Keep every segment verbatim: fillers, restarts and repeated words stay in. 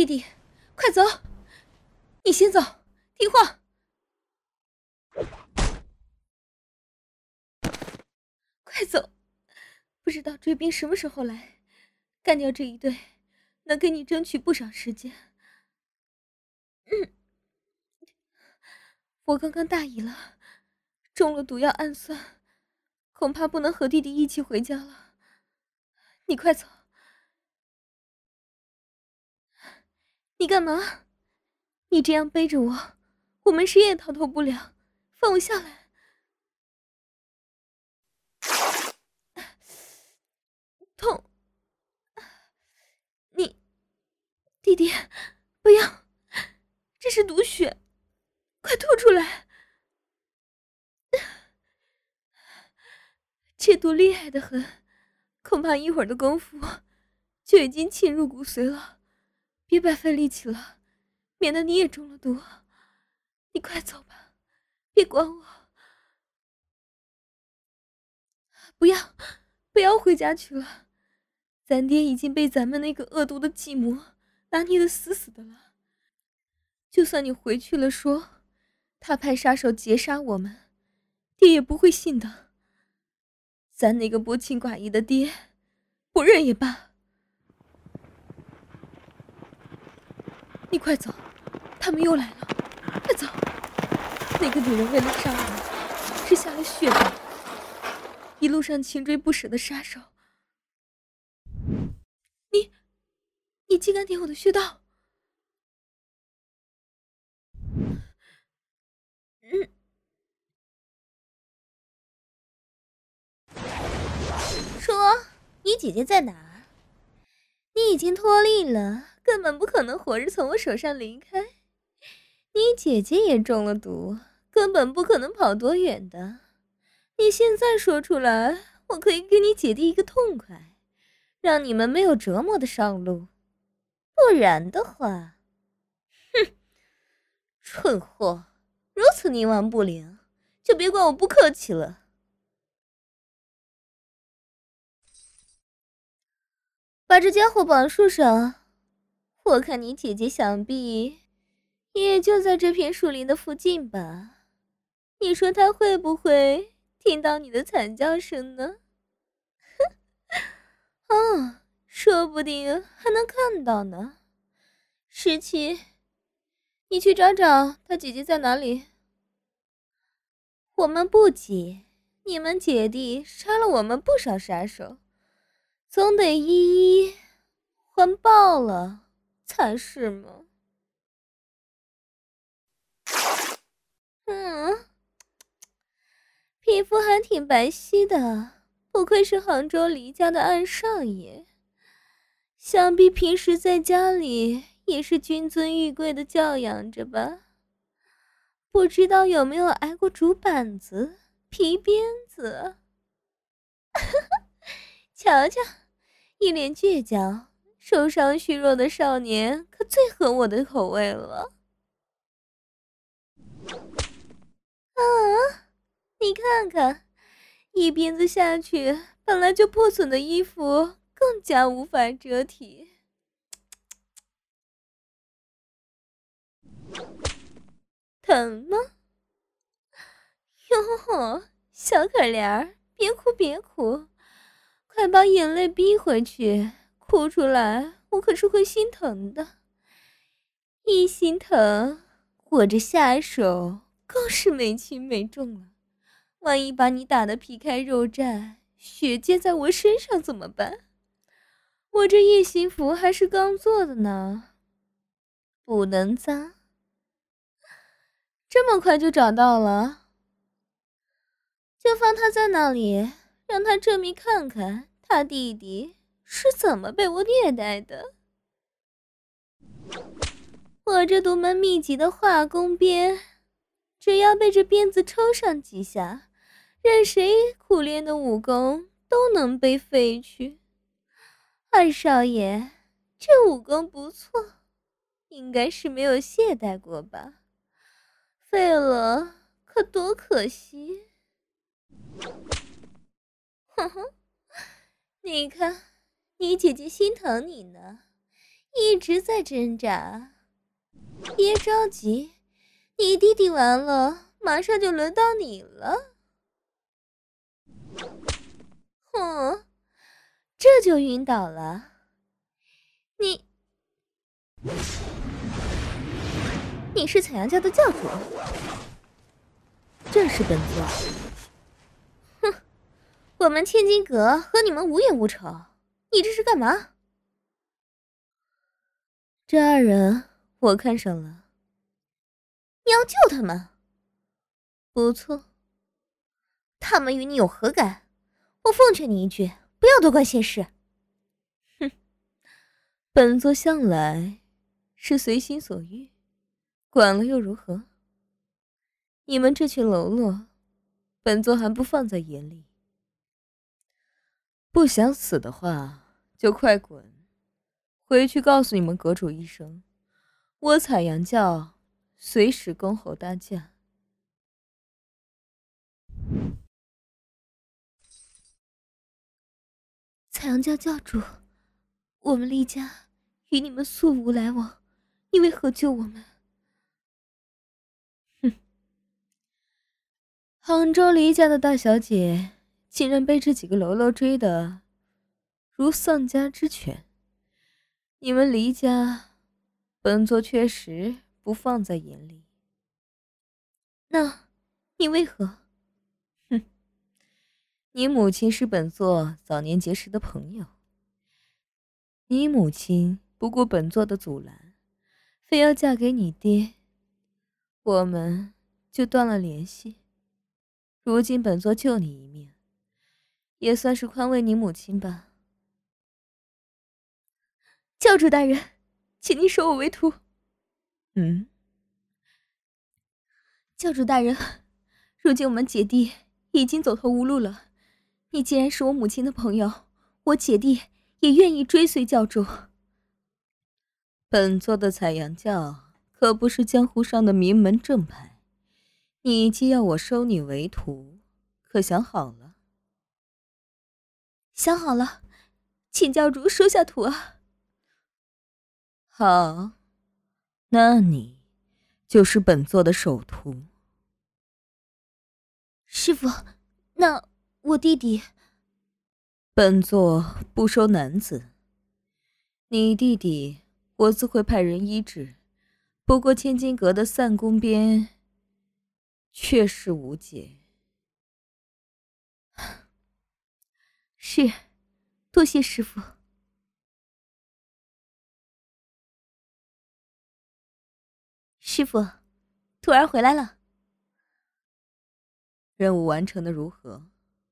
弟弟，快走！你先走，听话。快走！不知道追兵什么时候来，干掉这一队，能给你争取不少时间。嗯，我刚刚大意了，中了毒药暗算，恐怕不能和弟弟一起回家了。你快走！你干嘛？你这样背着我，我们谁也逃脱不了。放我下来！痛！你，弟弟，不要！这是毒血，快吐出来！这毒厉害的很，恐怕一会儿的功夫就已经沁入骨髓了。别白费力气了，免得你也中了毒。你快走吧，别管我。不要，不要回家去了。咱爹已经被咱们那个恶毒的继母拿捏得死死的了。就算你回去了说，他派杀手劫杀我们，爹也不会信的。咱那个薄情寡义的爹，不认也罢。你快走，他们又来了，快走！那个女人为了杀我，是下了血的，一路上情追不舍的杀手。你，你竟敢点我的穴道！嗯。 说，你姐姐在哪儿？你已经脱力了，根本不可能活着从我手上离开。你姐姐也中了毒，根本不可能跑多远的。你现在说出来，我可以给你姐弟一个痛快，让你们没有折磨的上路。不然的话，哼，蠢货，如此冥顽不灵，就别怪我不客气了。把这家伙绑树上，我看你姐姐想必也就在这片树林的附近吧。你说她会不会听到你的惨叫声呢？哦，说不定还能看到呢。十七，你去找找他姐姐在哪里。我们不急，你们姐弟杀了我们不少杀手，总得一一还报了才是嘛。嗯，皮肤还挺白皙的，不愧是杭州黎家的二少爷。想必平时在家里也是君尊玉贵的教养着吧？不知道有没有挨过竹板子、皮鞭子？瞧瞧，一脸倔强、受伤虚弱的少年，可最合我的口味了。啊，你看看，一鞭子下去，本来就破损的衣服更加无法遮体。疼吗？哟，小可怜儿，别哭别哭，快把眼泪逼回去，哭出来我可是会心疼的。一心疼，我这下手更是没轻没重了。万一把你打得皮开肉绽，血溅在我身上怎么办？我这夜行服还是刚做的呢，不能脏。这么快就找到了？就放他在那里，让他证明看看他弟弟是怎么被我虐待的。我这独门秘籍的化工鞭，只要被这鞭子抽上几下，任谁苦练的武功都能被废去。二少爷，这武功不错，应该是没有懈怠过吧？废了可多可惜。哼哼，你看，你姐姐心疼你呢， 一直在挣扎。别着急，你弟弟完了，马上就轮到你了。哼，这就晕倒了。你，你是采阳教的教主？ 正是本座。 哼，我们千金阁和你们无冤无仇，你这是干嘛？ 这二人我看上了。 你要救他们？不错。他们与你有何干？我奉劝你一句，不要多管闲事。 哼，本座向来是随心所欲，管了又如何？你们这群喽啰，本座还不放在眼里。不想死的话，就快滚！回去告诉你们阁主一声，我采阳教随时恭候大驾。 采阳教教主，我们离家与你们素无来往，你为何救我们？ 哼，杭州离家的大小姐，竟然被这几个喽啰追得如丧家之犬。你们离家，本座确实不放在眼里。 那，你为何？ 哼，你母亲是本座早年结识的朋友，你母亲不顾本座的阻拦，非要嫁给你爹，我们就断了联系。如今本座救你一命，也算是宽慰你母亲吧。 教主大人，请您收我为徒。 嗯， 教主大人，如今我们姐弟已经走投无路了，你既然是我母亲的朋友，我姐弟也愿意追随教主。 本座的采阳教可不是江湖上的名门正派，你既要我收你为徒，可想好了？ 想好了，请教主收下徒啊。 好，那你就是本座的首徒。 师父，那我弟弟…… 本座不收男子，你弟弟我自会派人医治。不过千金阁的散宫鞭确实无解。 是，多谢师父。师父，徒儿回来了。 任务完成的如何？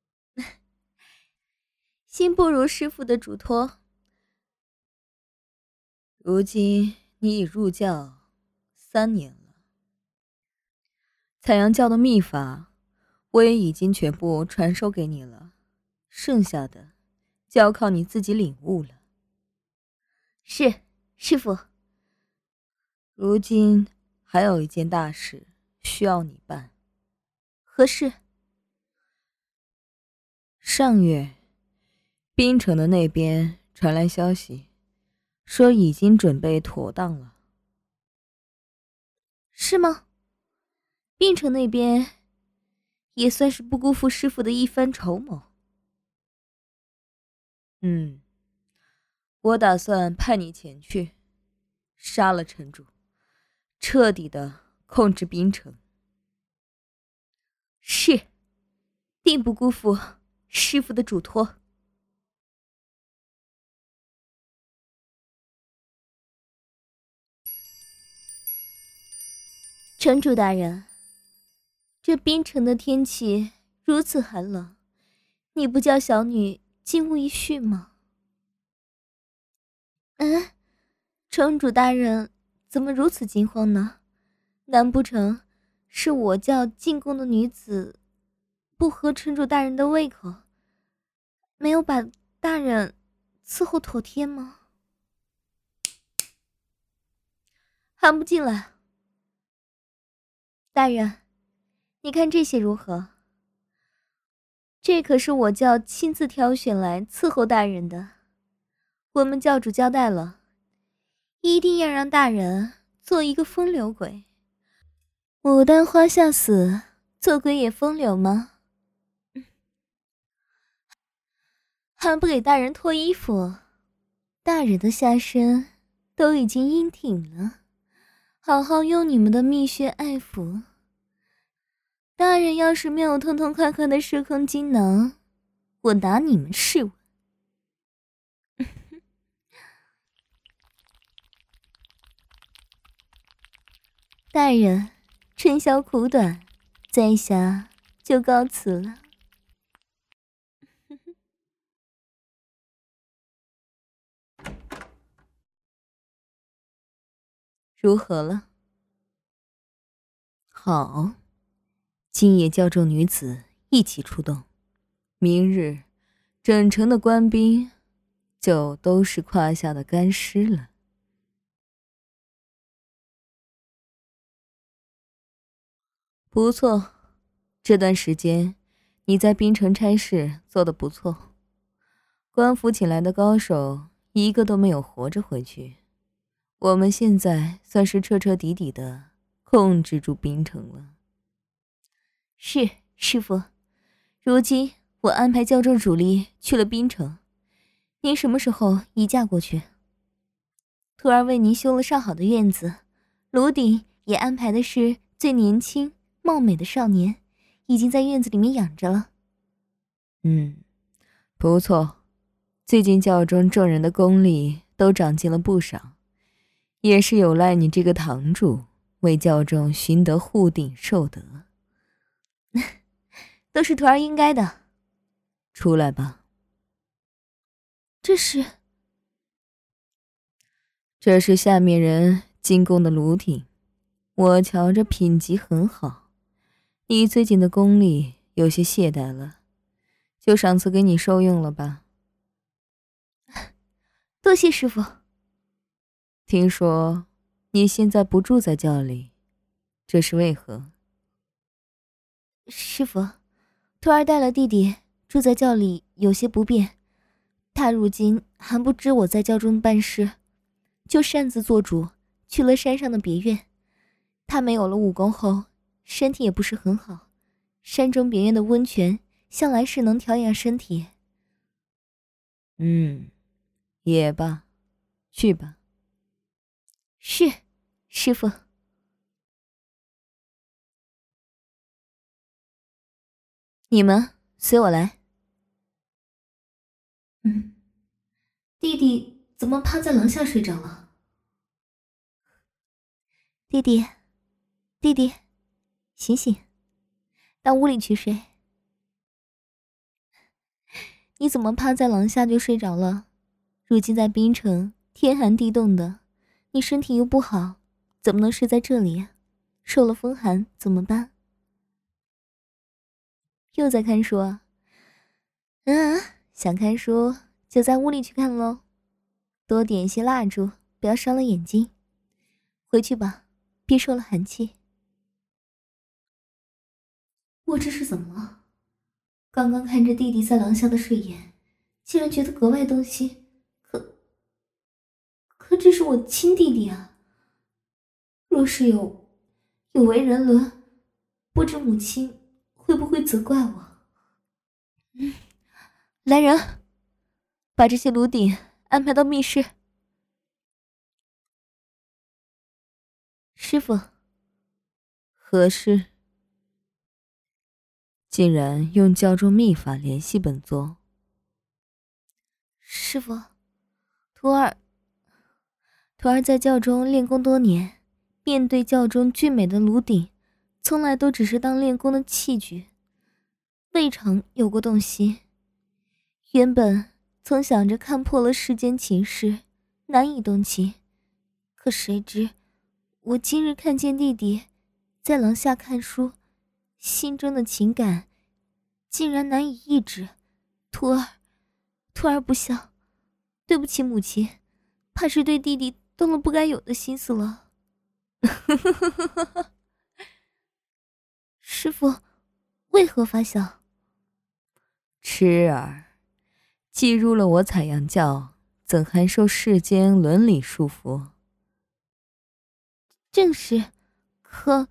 心不如师父的嘱托。 如今你已入教三年了，采阳教的秘法我也已经全部传授给你了，剩下的就要靠你自己领悟了。 是，师父。 如今还有一件大事需要你办。 何事？ 上月，滨城的那边传来消息，说已经准备妥当了。 是吗？滨城那边也算是不辜负师父的一番筹谋。 嗯，我打算派你前去，杀了城主，彻底的控制滨城。 是，定不辜负师父的嘱托。城主大人，这滨城的天气如此寒冷，你不叫小女进屋一叙吗？嗯，城主大人怎么如此惊慌呢？难不成是我叫进宫的女子不合城主大人的胃口，没有把大人伺候妥帖吗？还不进来。大人，你看这些如何？这可是我教亲自挑选来伺候大人的。我们教主交代了， 一定要让大人做一个风流鬼。牡丹花下死，做鬼也风流吗？还不给大人脱衣服？大人的下身都已经硬挺了，好好用你们的蜜穴爱抚。大人要是没有痛痛快快的射空精囊，我拿你们试问。大人，春宵苦短，在下就告辞了。 如何了？好，今夜教众女子一起出动，明日整城的官兵就都是胯下的干尸了。不错，这段时间你在滨城差事做得不错，官府请来的高手一个都没有活着回去。我们现在算是彻彻底底的控制住滨城了。 是，师父。如今我安排教众主力去了滨城，您什么时候移驾过去？徒儿为您修了上好的院子，炉鼎也安排的是最年轻貌美的少年，已经在院子里面养着了。 嗯，不错，最近教中众人的功力都长进了不少，也是有赖你这个堂主为教众寻得护鼎受德。 都是徒儿应该的。 出来吧。 这是这是下面人进贡的炉鼎，我瞧着品级很好，你最近的功力有些懈怠了，就赏赐给你受用了吧。 多谢师父。 听说你现在不住在教里，这是为何？ 师父，徒儿带了弟弟住在教里有些不便，他如今还不知我在教中办事，就擅自做主去了山上的别院。他没有了武功后，身体也不是很好，山中别院的温泉向来是能调养身体。 嗯，也罢，去吧。 是，师父。你们随我来。嗯，弟弟怎么趴在廊下睡着了？弟弟，弟弟，醒醒，到屋里去睡。你怎么趴在廊下就睡着了？如今在滨城，天寒地冻的，你身体又不好，怎么能睡在这里？受了风寒怎么办？又在看书啊？嗯，想看书就在屋里去看咯，多点一些蜡烛，不要伤了眼睛。回去吧，别受了寒气。我这是怎么了？刚刚看着弟弟在廊下的睡颜，竟然觉得格外动心。可可这是我亲弟弟啊，若是有有违人伦，不知母亲会不会责怪我？嗯，来人，把这些炉鼎安排到密室。师父。 何事？竟然用教中秘法联系本座。 师父，徒儿徒儿在教中练功多年，面对教中俊美的炉鼎，从来都只是当练功的器具，未尝有过动心。原本曾想着看破了世间情事，难以动情，可谁知我今日看见弟弟在廊下看书，心中的情感竟然难以抑制。徒儿徒儿不孝，对不起母亲，怕是对弟弟动了不该有的心思了。师父为何发笑？ 痴儿，既入了我采阳教，怎还受世间伦理束缚？ 正是，可……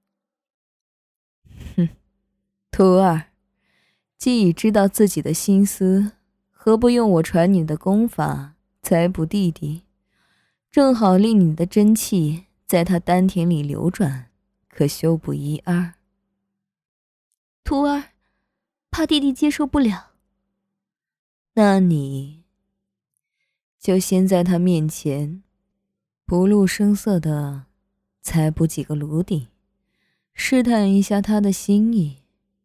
哼，徒儿，既已知道自己的心思，何不用我传你的功法宰捕弟弟，正好令你的真气在他丹田里流转，可修补一二。 徒儿，怕弟弟接受不了。 那你就先在他面前不露声色的采捕几个炉鼎，试探一下他的心意。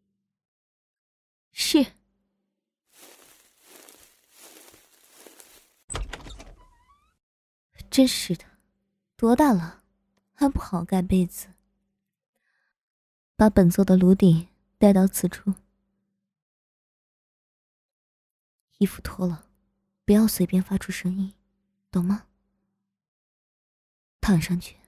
是。真是的，多大了，还不好好盖被子。把本座的炉鼎带到此处，衣服脱了，不要随便发出声音，懂吗？躺上去。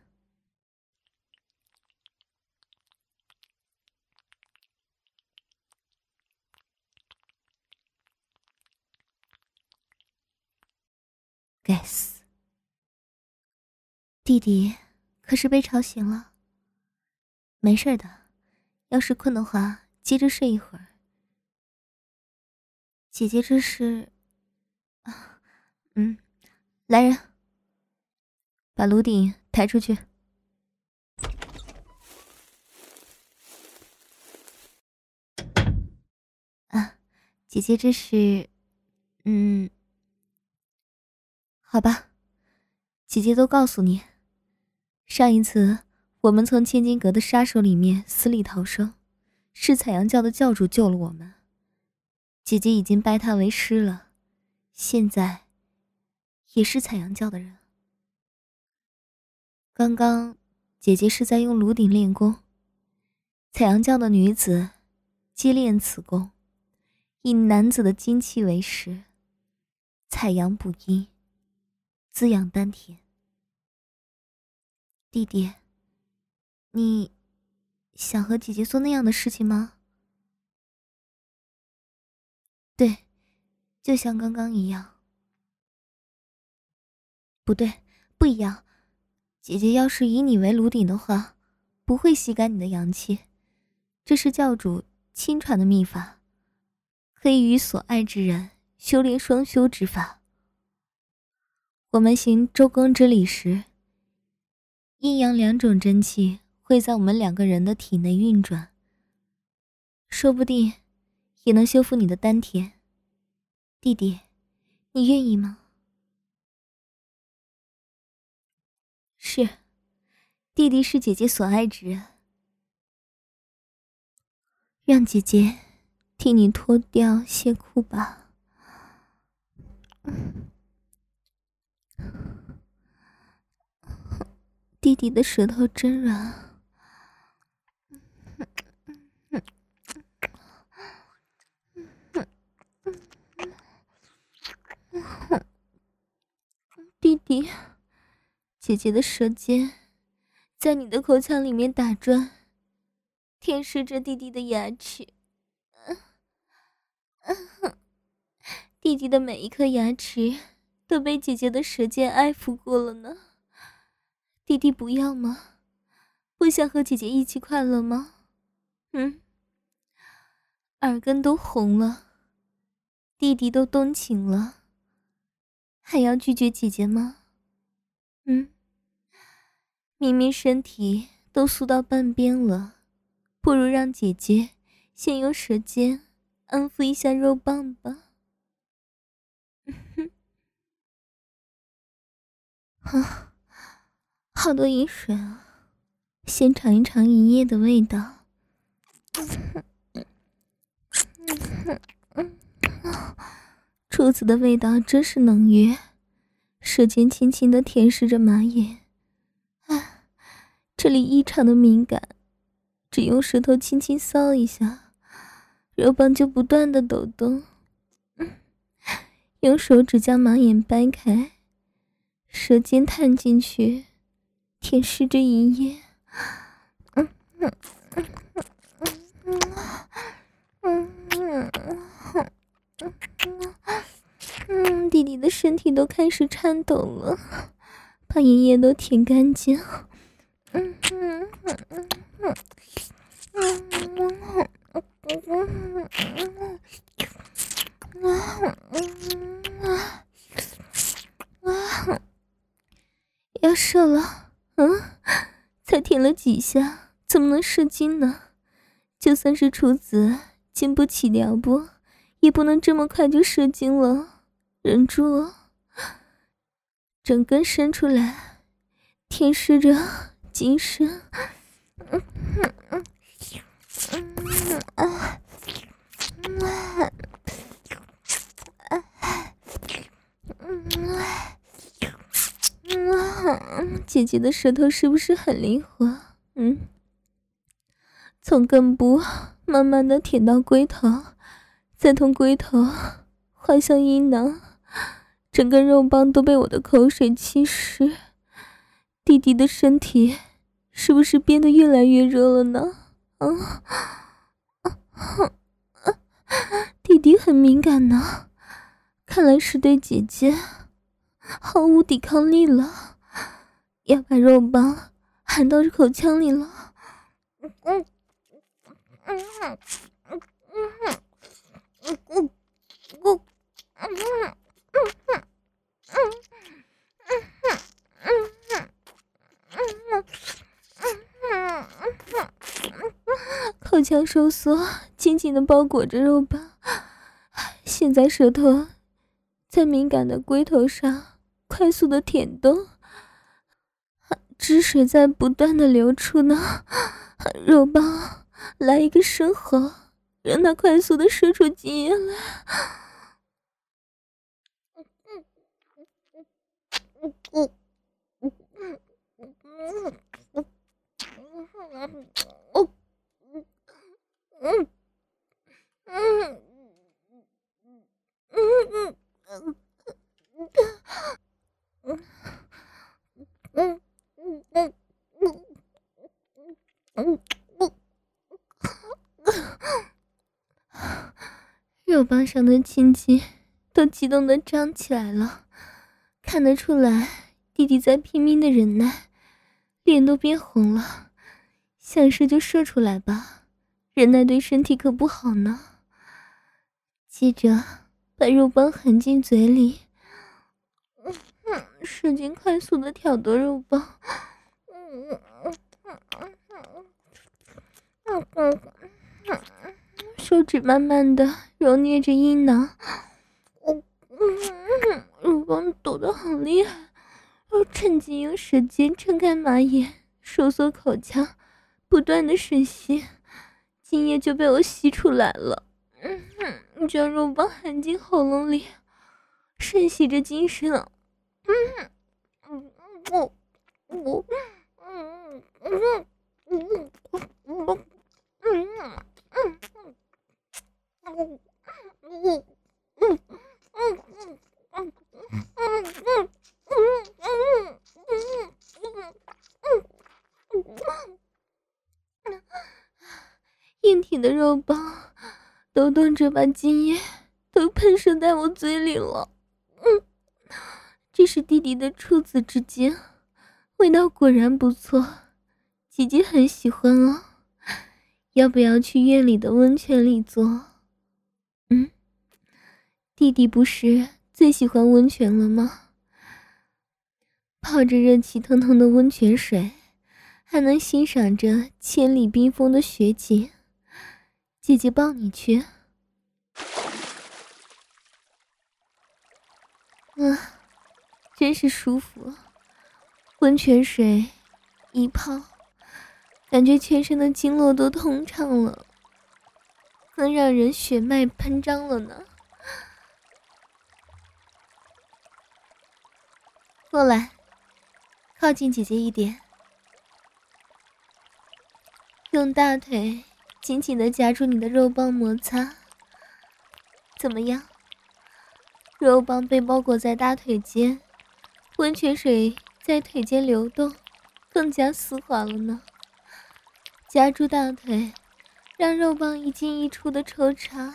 该死，弟弟可是被吵醒了。没事的，要是困的话，接着睡一会儿。姐姐这是……啊，嗯，来人，把炉鼎抬出去。啊，姐姐这是……嗯，好吧，姐姐都告诉你，上一次我们从千金阁的杀手里面死里逃生，是采阳教的教主救了我们。姐姐已经拜他为师了，现在也是采阳教的人。刚刚姐姐是在用炉鼎练功，采阳教的女子皆练此功，以男子的精气为食，采阳补阴，滋养丹田。弟弟，你想和姐姐做那样的事情吗？对，就像刚刚一样。不对，不一样。姐姐要是以你为炉鼎的话，不会吸干你的阳气，这是教主亲传的秘法，可以与所爱之人修炼双修之法。我们行周公之礼时，阴阳两种真气会在我们两个人的体内运转，说不定也能修复你的丹田。弟弟，你愿意吗？是，弟弟是姐姐所爱之人，让姐姐替你脱掉鞋裤吧。弟弟的舌头真软。弟弟，姐姐的舌尖在你的口腔里面打转，舔舐着弟弟的牙齿。弟弟的每一颗牙齿都被姐姐的舌尖爱抚过了呢。弟弟不要吗？不想和姐姐一起快乐吗？嗯，耳根都红了，弟弟都动情了，还要拒绝姐姐吗？嗯，明明身体都酥到半边了，不如让姐姐先用舌尖安抚一下肉棒吧。啊，好多饮水啊！先尝一尝银液的味道。处子的味道真是浓郁，舌尖轻轻地舔舐着马眼。啊，这里异常的敏感，只用舌头轻轻搔一下，肉棒就不断地抖动。用手指将马眼掰开，舌尖探进去，舔舐着银液。嗯嗯嗯嗯嗯嗯嗯，弟弟的身体都开始颤抖了，把银液都舔干净。 嗯嗯嗯嗯嗯嗯嗯，要射了，嗯，才舔了几下，怎么能射精呢？就算是处子，经不起撩拨，也不能这么快就射精了。忍住哦，整根伸出来，舔舐着精神。嗯嗯嗯嗯啊啊嗯，姐姐的舌头是不是很灵活？嗯，从根部慢慢的舔到龟头，再从龟头滑向阴囊，整个肉棒都被我的口水侵蚀。弟弟的身体是不是变得越来越热了呢？嗯，啊啊啊、弟弟很敏感呢，看来是对姐姐毫无抵抗力了，要把肉棒含到口腔里了。嗯嗯嗯嗯嗯嗯嗯嗯嗯口腔收缩，紧紧的包裹着肉棒。现在舌头在敏感的龟头上快速的舔动，汁水在不断的流出呢。肉棒来一个深喉，让它快速的射出精液来。肉棒上的青筋都激动的张起来了，看得出来弟弟在拼命的忍耐，脸都变红了。想射就射出来吧，忍耐对身体可不好呢。接着把肉棒含进嘴里，使劲快速的挑逗肉棒，手指慢慢的揉捏着阴囊，肉棒抖得很厉害，我趁机用舌尖撑开马眼，收缩口腔，不断的吮吸，精液就被我吸出来了。嗯哼，将肉棒含进喉咙里，吮吸着精神。嗯嗯我我嗯嗯嗯嗯嗯嗯嗯嗯硬挺的肉棒抖动着，把精液都喷射在我嘴里了。嗯，这是弟弟的处子之精，味道果然不错，姐姐很喜欢哦。要不要去院里的温泉里做？嗯，弟弟不是最喜欢温泉了吗？泡着热气腾腾的温泉水，还能欣赏着千里冰封的雪景。姐姐抱你去。啊，真是舒服。温泉水一泡，感觉全身的经络都通畅了，更让人血脉喷张了呢。过来，靠近姐姐一点，用大腿紧紧地夹住你的肉棒摩擦。怎么样？肉棒被包裹在大腿间，温泉水在腿间流动，更加丝滑了呢。夹住大腿，让肉棒一进一出的抽插。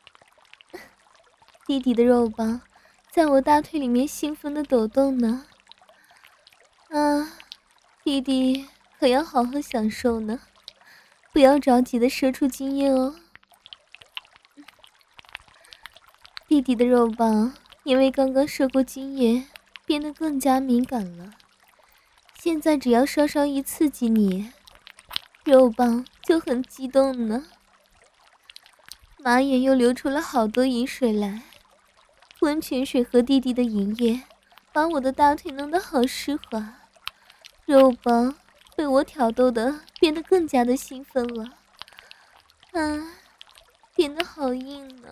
弟弟的肉棒在我大腿里面兴奋的抖动呢。啊，弟弟可要好好享受呢，不要着急的射出精液哦。弟弟的肉棒因为刚刚射过精液，变得更加敏感了。现在只要稍稍一刺激你，肉棒就很激动呢。马眼又流出了好多饮水来，温泉水和弟弟的饮液把我的大腿弄得好湿滑，肉棒被我挑逗的变得更加的兴奋了。啊，变得好硬呢。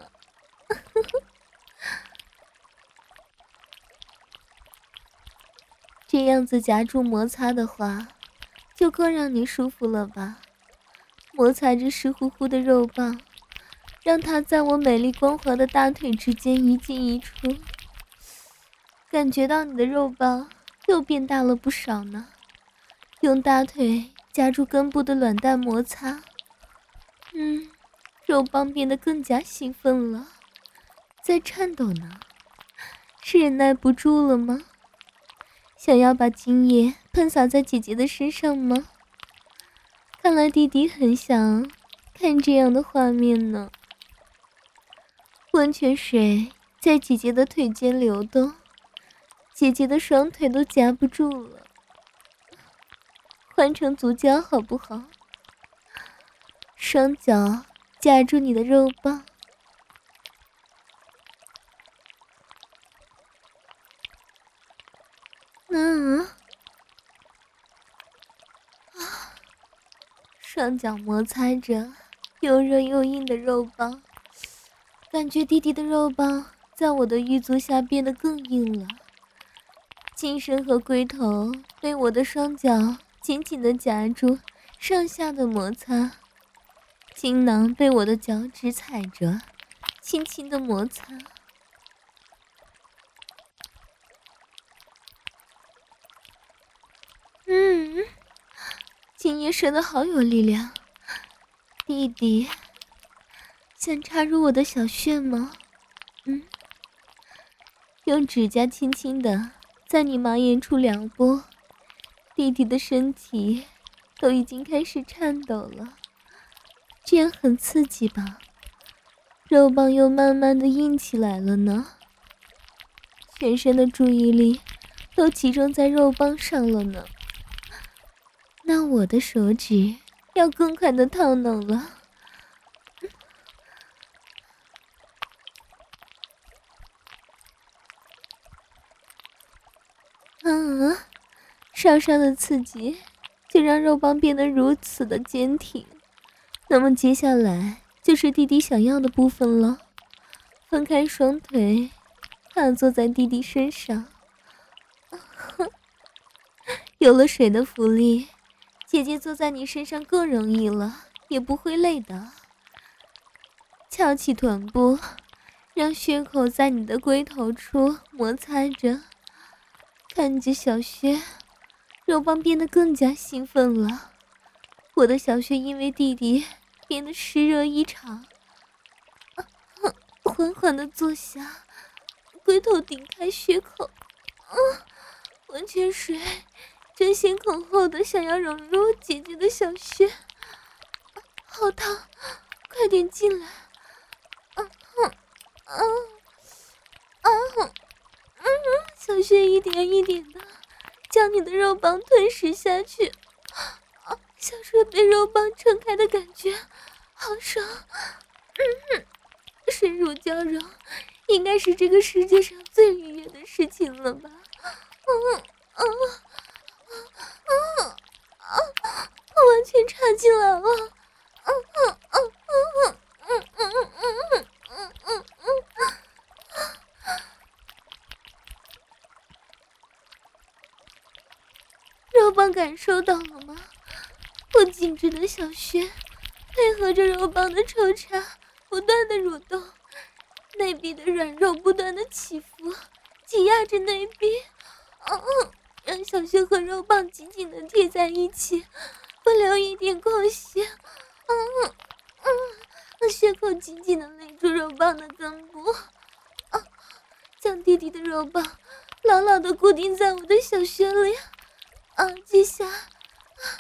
这样子夹住摩擦的话，就更让你舒服了吧？摩擦着湿乎乎的肉棒，让它在我美丽光滑的大腿之间一进一出，感觉到你的肉棒又变大了不少呢。用大腿夹住根部的卵蛋摩擦，嗯，肉棒变得更加兴奋了，在颤抖呢，是忍耐不住了吗？想要把精液喷洒在姐姐的身上吗？看来弟弟很想看这样的画面呢。温泉水在姐姐的腿间流动，姐姐的双腿都夹不住了。换成足胶好不好？双脚夹住你的肉棒。嗯，啊，双脚摩擦着又热又硬的肉棒，感觉弟弟的肉棒在我的玉足下变得更硬了。茎身和龟头被我的双脚紧紧地夹住，上下的摩擦，精囊被我的脚趾踩着，轻轻的摩擦。嗯，精液射得好有力量，弟弟，想插入我的小穴吗？嗯，用指甲轻轻的在你马眼处撩拨，弟弟的身体都已经开始颤抖了，这样很刺激吧？肉棒又慢慢的硬起来了呢，全身的注意力都集中在肉棒上了呢。那我的手指要更快的套弄了。嗯，稍稍的刺激就让肉棒变得如此的坚挺，那么接下来就是弟弟想要的部分了。分开双腿，跨坐在弟弟身上。有了水的浮力，姐姐坐在你身上更容易了，也不会累的。翘起臀部，让血口在你的龟头处摩擦着，看着小穴，肉棒变得更加兴奋了。我的小穴因为弟弟变得湿热异常，啊啊、缓缓地坐下，龟头顶开血口，啊，温泉水争先恐后的想要融入姐姐的小穴，好烫，快点进来！啊啊啊啊！嗯，小穴一点一点的将你的肉棒吞噬下去，啊，小穴被肉棒撑开的感觉好爽，嗯，深入交融，应该是这个世界上最愉悦的事情了吧？嗯嗯。啊啊啊！我完全插进来了！嗯嗯嗯嗯嗯嗯嗯嗯嗯嗯嗯。肉棒感受到了吗？我紧致的小穴配合着肉棒的抽插，不断的蠕动，内壁的软肉不断的起伏，挤压着内壁。嗯嗯。让小穴和肉棒紧紧的贴在一起，不留一点空隙。嗯嗯，血口紧紧的勒住肉棒的根部，啊，将弟弟的肉棒牢牢的固定在我的小穴里。啊，接下，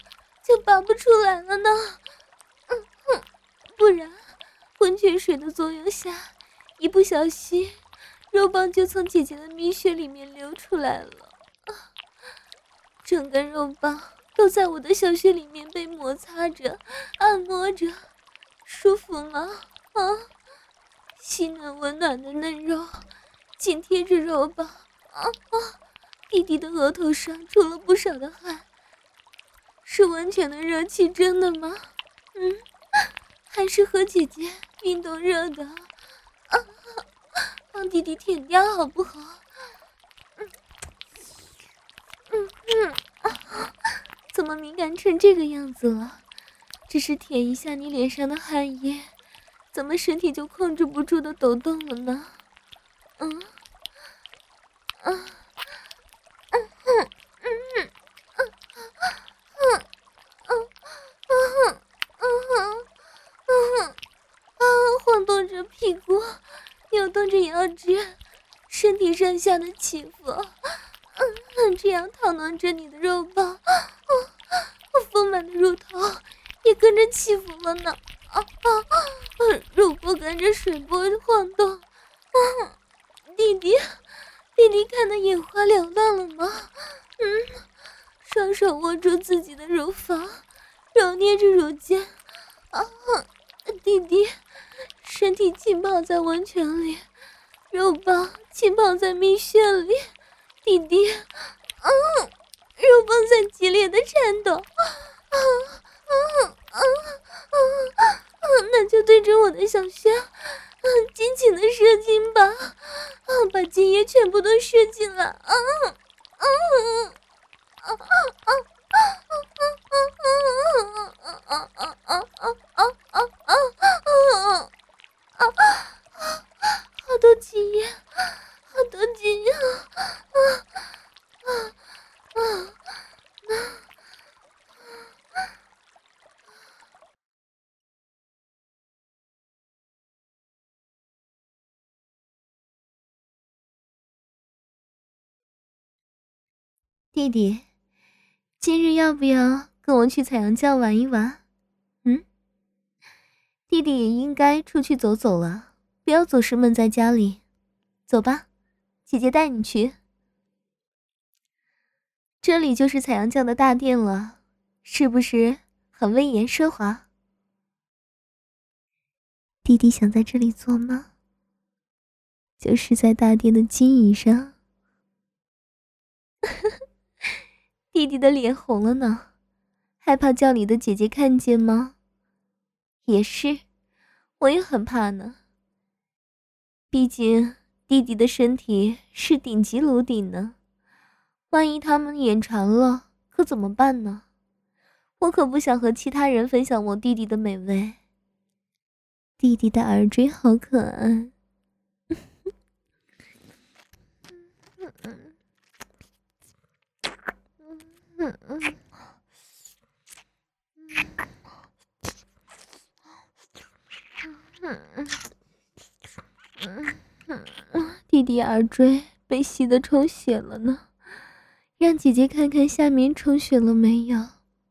就拔不出来了呢？嗯哼，不然温泉水的作用下，一不小心肉棒就从姐姐的蜜穴里面流出来了。啊，整根肉棒都在我的小穴里面被摩擦着按摩着，舒服吗？啊，细嫩温暖的嫩肉紧贴着肉棒。啊啊，弟弟的额头上出了不少的汗，是温泉的热气蒸的吗？嗯，还是和姐姐运动热的？啊，帮弟弟舔掉好不好？嗯嗯嗯、啊，怎么敏感成这个样子了？只是舔一下你脸上的汗液，怎么身体就控制不住的抖动了呢？嗯，啊，嗯哼，嗯嗯嗯嗯嗯嗯嗯嗯啊，晃动着屁股，扭动着腰肢，身体上下的起伏，嗯，这样套弄着你的肉棒，哦，我丰满的乳头也跟着起伏了呢。啊啊，乳波跟着水波晃动。啊，弟弟，弟弟看得眼花缭乱了吗？嗯，双手握住自己的乳房，揉捏着乳尖。啊，弟弟，身体浸泡在温泉里，肉棒浸泡在蜜穴里。弟弟，嗯，肉棒在激烈的颤抖。啊啊啊啊啊！那就对着我的小穴，嗯，尽情的射精吧，啊，把精液全部都射进来。啊啊啊啊啊啊啊啊啊啊！好多精液，好多精液！啊啊啊啊！弟弟，今日要不要跟我去采阳教玩一玩？嗯，弟弟也应该出去走走了，不要总是闷在家里。走吧，姐姐带你去。这里就是采阳教的大殿了，是不是很威严奢华？弟弟想在这里坐吗？就是在大殿的金椅上。弟弟的脸红了呢，害怕叫你的姐姐看见吗？也是，我也很怕呢。毕竟弟弟的身体是顶级炉鼎呢，万一他们眼馋了，可怎么办呢？我可不想和其他人分享我弟弟的美味。弟弟的耳坠好可爱。嗯嗯嗯嗯嗯嗯，弟弟耳坠被吸得充血了呢，让姐姐看看下面充血了没有。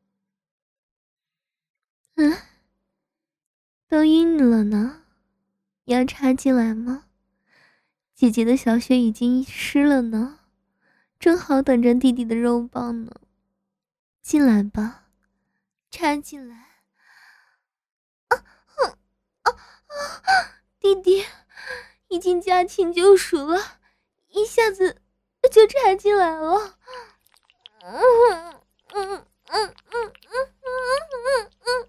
嗯，都硬了呢，要插进来吗？姐姐的小穴已经湿了呢，正好等着弟弟的肉棒呢。进来吧，插进来。啊啊啊啊！弟弟已经驾轻就熟了，一下子就插进来了。嗯嗯嗯嗯嗯嗯嗯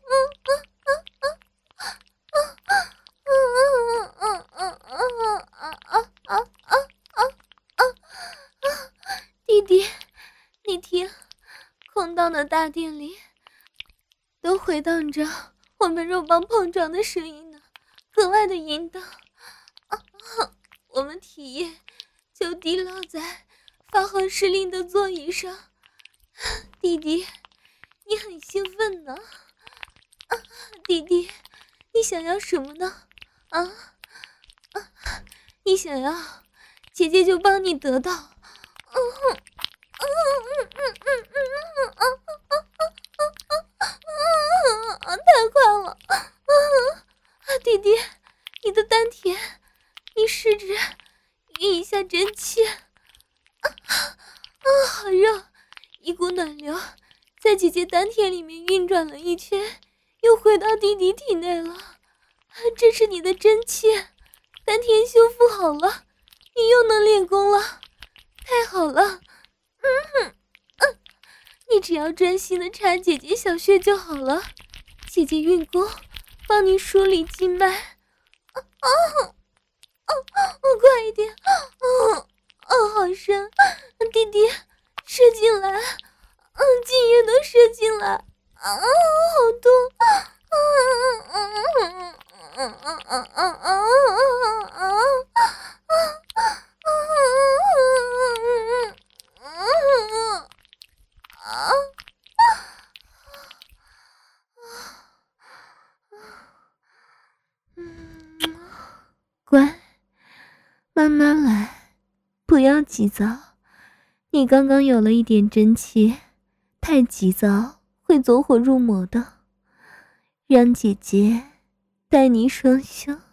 弟弟，你听，空荡的大殿里都回荡着我们肉棒碰撞的声音呢，格外的淫荡。啊啊，我们体液就滴落在发号施令的座椅上。弟弟，你很兴奋呢。啊，弟弟，你想要什么呢？啊啊，你想要，姐姐就帮你得到。嗯哼，嗯嗯嗯嗯嗯嗯嗯嗯嗯暖流在姐姐丹田里面运转了一圈，又回到弟弟体内了。这是你的真气，丹田修复好了，你又能练功了，太好了。嗯哼，嗯，你只要专心的插姐姐小穴就好了，姐姐运功，帮你梳理经脉。啊啊啊！快一点！啊啊，好深，弟弟，射进来，嗯，精液都射进来，啊，好痛！啊啊啊啊啊啊啊啊啊啊！乖，慢慢来，不要急躁。你刚刚有了一点真气，太急躁会走火入魔的。让姐姐带你双休。